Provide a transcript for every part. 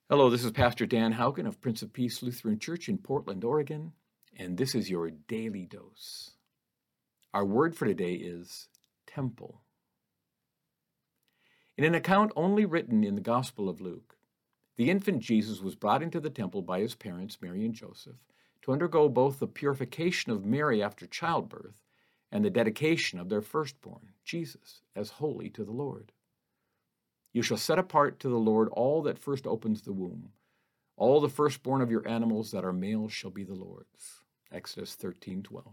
Hello, this is Pastor Dan Haugen of Prince of Peace Lutheran Church in Portland, Oregon, and this is your daily dose. Our word for today is temple. In an account only written in the Gospel of Luke, the infant Jesus was brought into the temple by his parents, Mary and Joseph, to undergo both the purification of Mary after childbirth and the dedication of their firstborn, Jesus, as holy to the Lord. You shall set apart to the Lord all that first opens the womb. All the firstborn of your animals that are males shall be the Lord's. Exodus 13:12.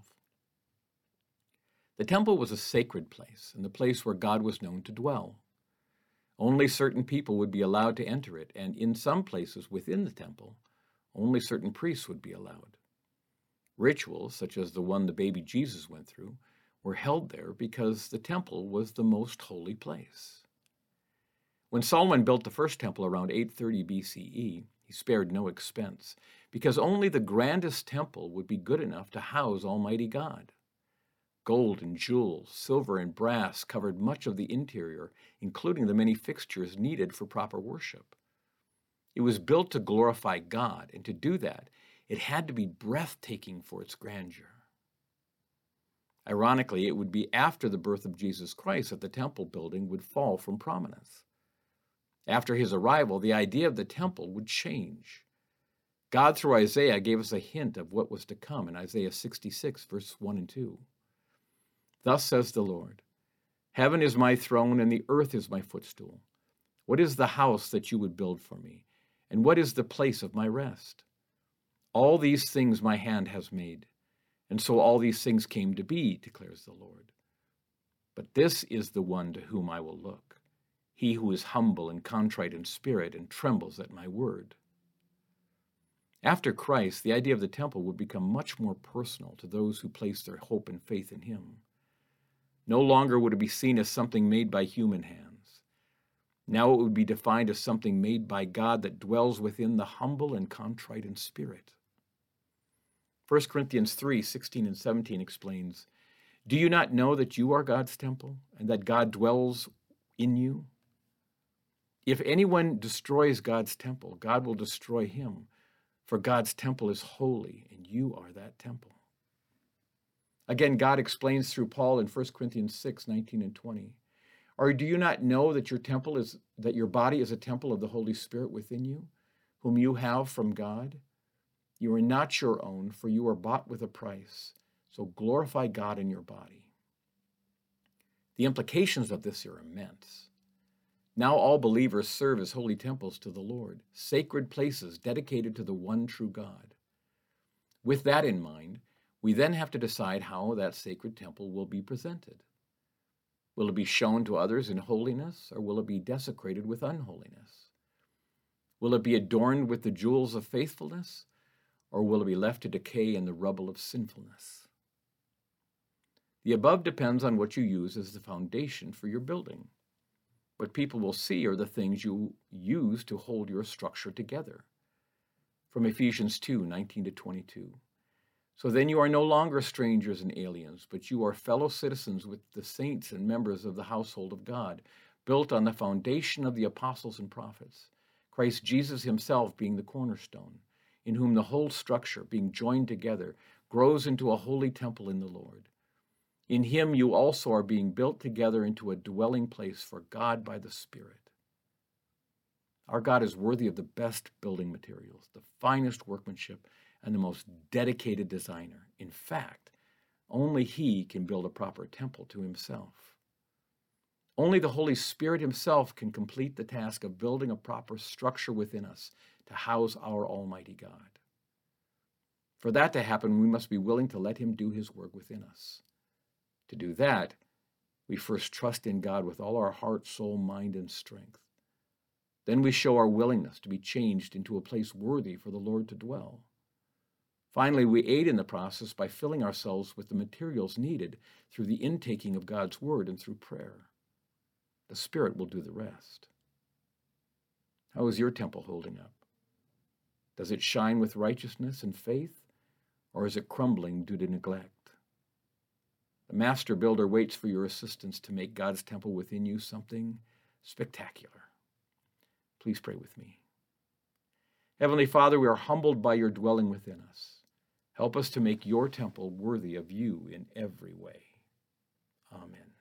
The temple was a sacred place and the place where God was known to dwell. Only certain people would be allowed to enter it, and in some places within the temple, only certain priests would be allowed. Rituals, such as the one the baby Jesus went through, were held there because the temple was the most holy place. When Solomon built the first temple around 830 BCE, he spared no expense, because only the grandest temple would be good enough to house Almighty God. Gold and jewels, silver and brass covered much of the interior, including the many fixtures needed for proper worship. It was built to glorify God, and to do that, it had to be breathtaking for its grandeur. Ironically, it would be after the birth of Jesus Christ that the temple building would fall from prominence. After his arrival, the idea of the temple would change. God, through Isaiah, gave us a hint of what was to come in Isaiah 66, verse 1 and 2. Thus says the Lord, Heaven is my throne and the earth is my footstool. What is the house that you would build for me? And what is the place of my rest? All these things my hand has made, and so all these things came to be, declares the Lord. But this is the one to whom I will look. He who is humble and contrite in spirit and trembles at my word. After Christ, the idea of the temple would become much more personal to those who place their hope and faith in him. No longer would it be seen as something made by human hands. Now it would be defined as something made by God that dwells within the humble and contrite in spirit. 1 Corinthians 3:16 and 17 explains, Do you not know that you are God's temple and that God dwells in you? If anyone destroys God's temple, God will destroy him, for God's temple is holy, and you are that temple. Again, God explains through Paul in 1 Corinthians 6:19 and 20. Or do you not know that your body is a temple of the Holy Spirit within you, whom you have from God? You are not your own, for you are bought with a price. So glorify God in your body. The implications of this are immense. Now all believers serve as holy temples to the Lord, sacred places dedicated to the one true God. With that in mind, we then have to decide how that sacred temple will be presented. Will it be shown to others in holiness, or will it be desecrated with unholiness? Will it be adorned with the jewels of faithfulness, or will it be left to decay in the rubble of sinfulness? The above depends on what you use as the foundation for your building. What people will see are the things you use to hold your structure together. From Ephesians 2:19 to 22. So then you are no longer strangers and aliens, but you are fellow citizens with the saints and members of the household of God, built on the foundation of the apostles and prophets, Christ Jesus himself being the cornerstone, in whom the whole structure, being joined together, grows into a holy temple in the Lord. In him you also are being built together into a dwelling place for God by the Spirit. Our God is worthy of the best building materials, the finest workmanship, and the most dedicated designer. In fact, only he can build a proper temple to himself. Only the Holy Spirit himself can complete the task of building a proper structure within us to house our Almighty God. For that to happen, we must be willing to let him do his work within us. To do that, we first trust in God with all our heart, soul, mind, and strength. Then we show our willingness to be changed into a place worthy for the Lord to dwell. Finally, we aid in the process by filling ourselves with the materials needed through the intaking of God's word and through prayer. The Spirit will do the rest. How is your temple holding up? Does it shine with righteousness and faith, or is it crumbling due to neglect? The master builder waits for your assistance to make God's temple within you something spectacular. Please pray with me. Heavenly Father, we are humbled by your dwelling within us. Help us to make your temple worthy of you in every way. Amen.